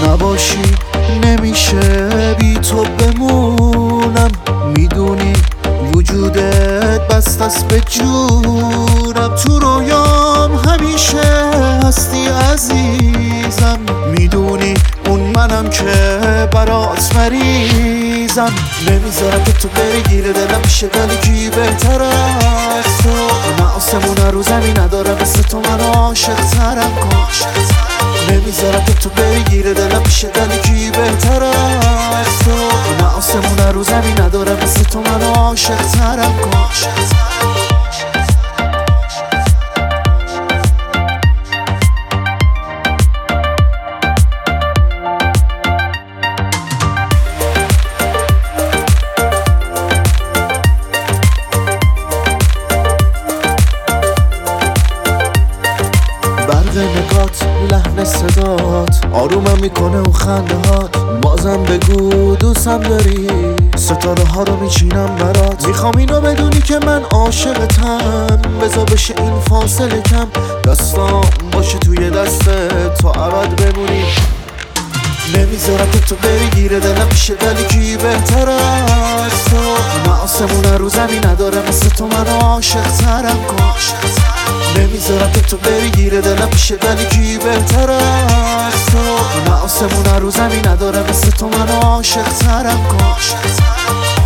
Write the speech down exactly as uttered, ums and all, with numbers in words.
نباشی نمیشه بی تو بمونم، میدونی وجودت بست است به جونم. تو رویام همیشه هستی عزیزم، میدونی اون منم که برات مریضم. نمیذارم که تو بری گیر دلم میشه، ولی کی بهتر از تو؟ من آسمون رو زمین ندارم مثل تو، من عاشق ترم کن. نمیذارم که تو بری گیر دلم میشه، ولی کی بهتر از تو؟ من آسمون رو زمین ندارم مثل تو، من عاشق ترم کن. برق نگات، لحن صدات آرومم میکنه و خنده هات. بازم بگو دوستم داری، ستاره ها رو میچینم برات. میخوام اینو بدونی که من عاشقتم، بذار بشه این فاصله کم. دستام باشه توی دستت تا ابد بمونی. نمیذارم که تو بری گیر دلم میشه، ولی کی بهتر از تو؟ من آسمون رو زمین ندارم مثل تو، من عاشق ترم کن. نمیذارم که تو بری گیر دلم میشه، ولی کی بهتر از تو؟ من آسمون رو زمین ندارم مثل تو، من عاشق ترم کن.